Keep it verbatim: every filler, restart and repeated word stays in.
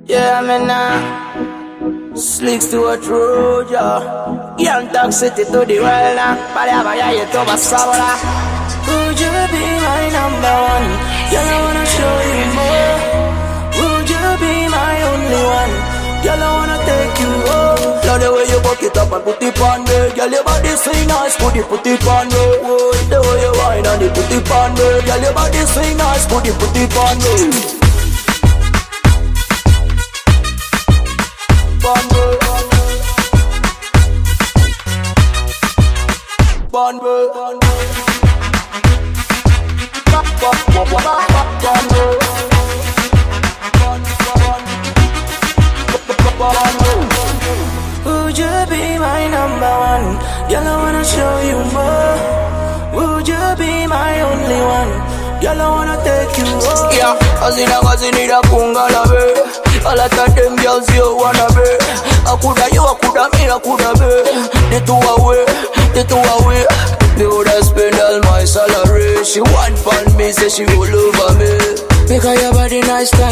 Yeah, I'm in now. Slicks to a road, yeah. Young Dog City to the world now. Bada bada, you to my soul. Would you be my number one? Girl, I wanna show you more. Would you be my only one? Girl, I wanna take you home. Love the way you buck it up and put it on me. Girl, your body swing nice, put it, put it on me. Oh, the way you whine and it put it on me. Girl, your body swing nice, put it, put it on me. Bongo, bongo, bongo. Would you be my number one? Girl, I wanna show you more. Would you be my only one? Girl, I wanna take you home. Yeah, Azina Gazinida Kungalabe. All of them girls you wanna be. I coulda you, I coulda me, I coulda be. The two away, the two away. Me woulda spend all my salary. She want for me, say she all over me. Because your body nice,